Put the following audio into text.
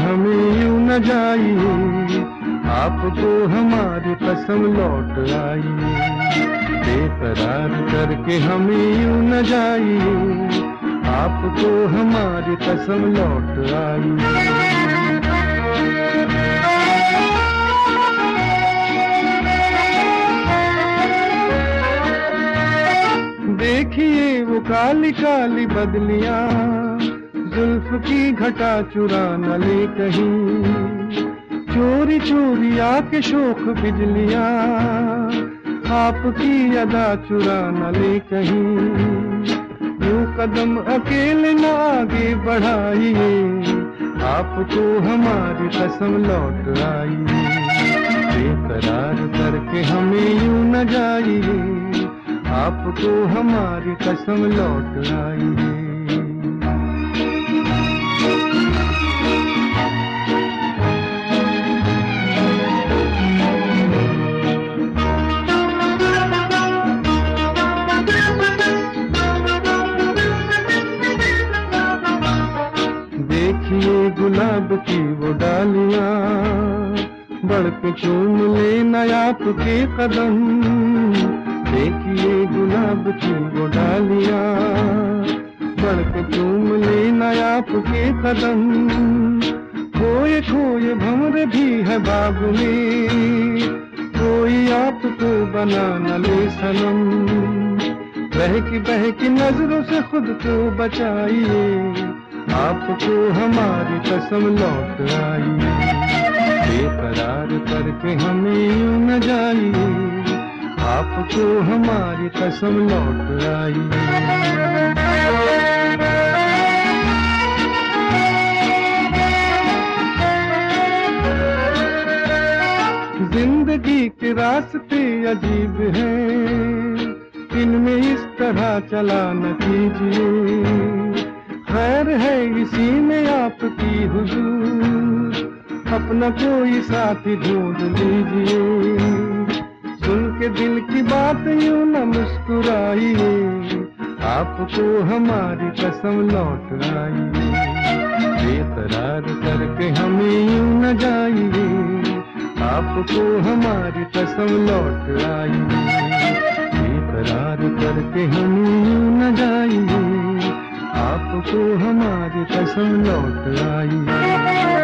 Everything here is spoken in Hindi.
हमें यूं न जाइए, आपको हमारी कसम लौट आई। बेकरार करके हमें यूं न जाइए, आपको हमारी कसम लौट आई। देखिए वो काली काली बदलियां, जुल्फ की घटा चुरा न ले कहीं। चोरी चोरी आके शोख बिजलियां, आपकी अदा चुरा न ले कहीं। यूं कदम अकेले न आगे बढ़ाइए, आपको हमारी कसम लौट आई। बेकरार करके हमें यूं न जाइए, आपको हमारी कसम लौट आई। देखिए गुलाब की वो डालियां, बढ़ के चूम लेना आपके कदम। देखिए गुलाब की वो डालियां, बढ़ के चूम लेना आपके कदम। खोए खोए भंवरे भी है बाग में, कोई आपको बना न ले सनम। बहकी नजरों से खुद को बचाइए, आपको हमारी कसम लौट आई। बेकरार करके हमें यूं न जाइए, आपको हमारी कसम लौट आई। जिंदगी के रास्ते अजीब हैं, इनमें इस तरह चला न कीजिए। खैर है इसी में आपकी हुजूर, अपना कोई साथी ढूंढ लीजिए। सुन के दिल की बात यूं न मुस्कुराइए, आपको हमारी कसम लौट आई। बेकरार करके हमें यूं न जाइए, आपको हमारी कसम लौट आई। बेकरार करके हमें यूं न जाइए, आपको हमारी कसम लौट आई।